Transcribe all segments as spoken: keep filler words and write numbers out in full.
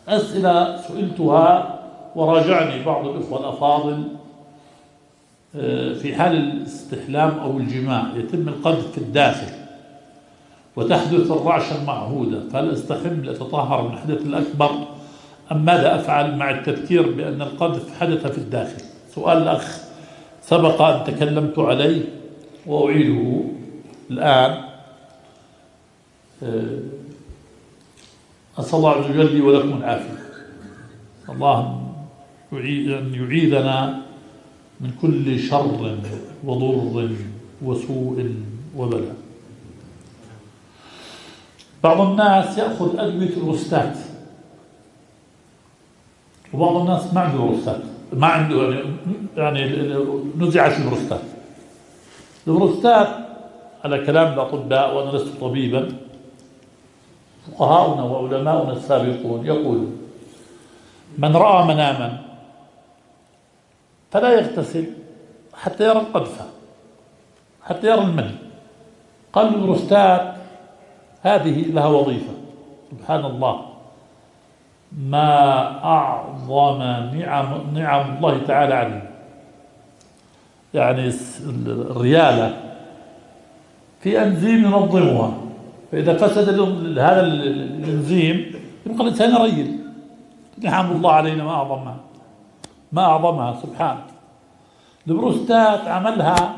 أسئلة سئلتها وراجعني بعض الإخوة الأفاضل. في حال الاستحلام أو الجماع يتم القذف في الداخل وتحدث الرعشة المعهودة، فهل أستحم لأتطهر من الحدث الأكبر أم ماذا أفعل مع التذكير بأن القذف حدث في الداخل؟ سؤال الأخ سبق أن تكلمت عليه وأعيده الآن. أسأل الله عز وجل لي ولكم العافية. الله أن يعيذنا من كل شر وضر وسوء وبلاء. بعض الناس يأخذ أدوية الروستات، وبعض الناس ما عنده روستات، ما عنده يعني, يعني نزعت الروستات. الروستات على كلام الأطباء، وأنا لست طبيبا، فقهاؤنا وعلماؤنا السابقون يقولون: من رأى مناما فلا يغتسل حتى يرى القذفة، حتى يرى المني. قال البروستات هذه لها وظيفة، سبحان الله، ما أعظم نعم نعم الله تعالى عليه. يعني الريالة في أنزيم ينظمها، فإذا فسد هذا الأنزيم يبقى الإنسان ريل. نعم الله علينا ما أعظمها، ما أعظمها سبحانه. البروستات عملها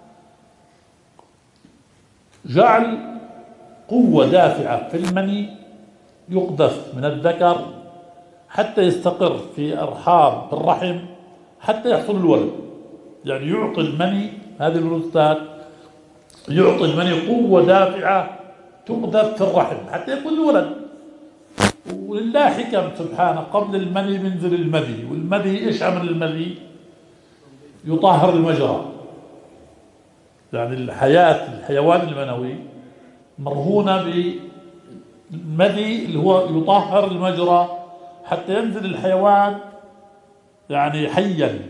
جعل قوة دافعة في المني يقذف من الذكر حتى يستقر في أرحام الرحم حتى يحصل الولد. يعني يعطي المني، هذه البروستات يعطي المني قوة دافعة تقذف في الرحم حتى يكون الولد. ولله حكم سبحانه، قبل المني ينزل المذي، والمذي ايش عمل المذي؟ يطهر المجرى. يعني الحياة الحيوان المنوي مرهونة بالمذي اللي هو يطهر المجرى حتى ينزل الحيوان يعني حيا.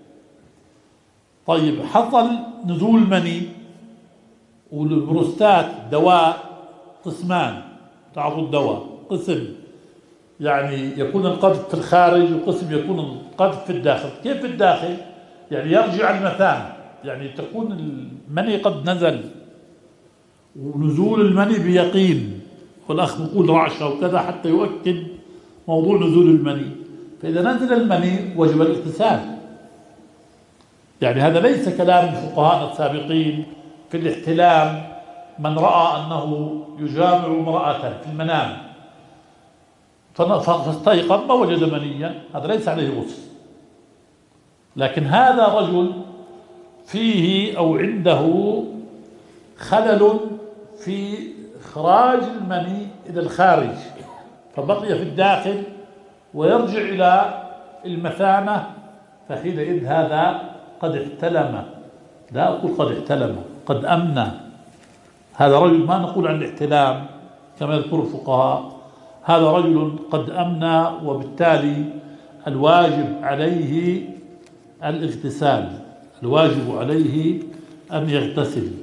طيب حصل نزول مني، والبروستات دواء قسمان، تعرفوا الدواء قسم يعني يكون القذف في الخارج وقسم يكون القذف في الداخل. كيف في الداخل؟ يعني يرجع المثانة، يعني تكون المني قد نزل ونزول المني بيقين، والأخ بيقول رعشة وكذا حتى يؤكد موضوع نزول المني. فإذا نزل المني وجب الاغتسال. يعني هذا ليس كلام الفقهاء السابقين في الاحتلام، من رأى أنه يجامع امرأة في المنام فاستيقظ ما وجد منيا، هذا ليس عليه غسل. لكن هذا رجل فيه أو عنده خلل في إخراج المني إلى الخارج فبقي في الداخل ويرجع إلى المثانة، فحينئذ هذا قد احتلم. لا أقول قد احتلم، قد أمنى. هذا رجل، ما نقول عن الاحتلام كما يذكر الفقهاء، هذا رجل قد أمنى، وبالتالي الواجب عليه الاغتسال، الواجب عليه أن يغتسل.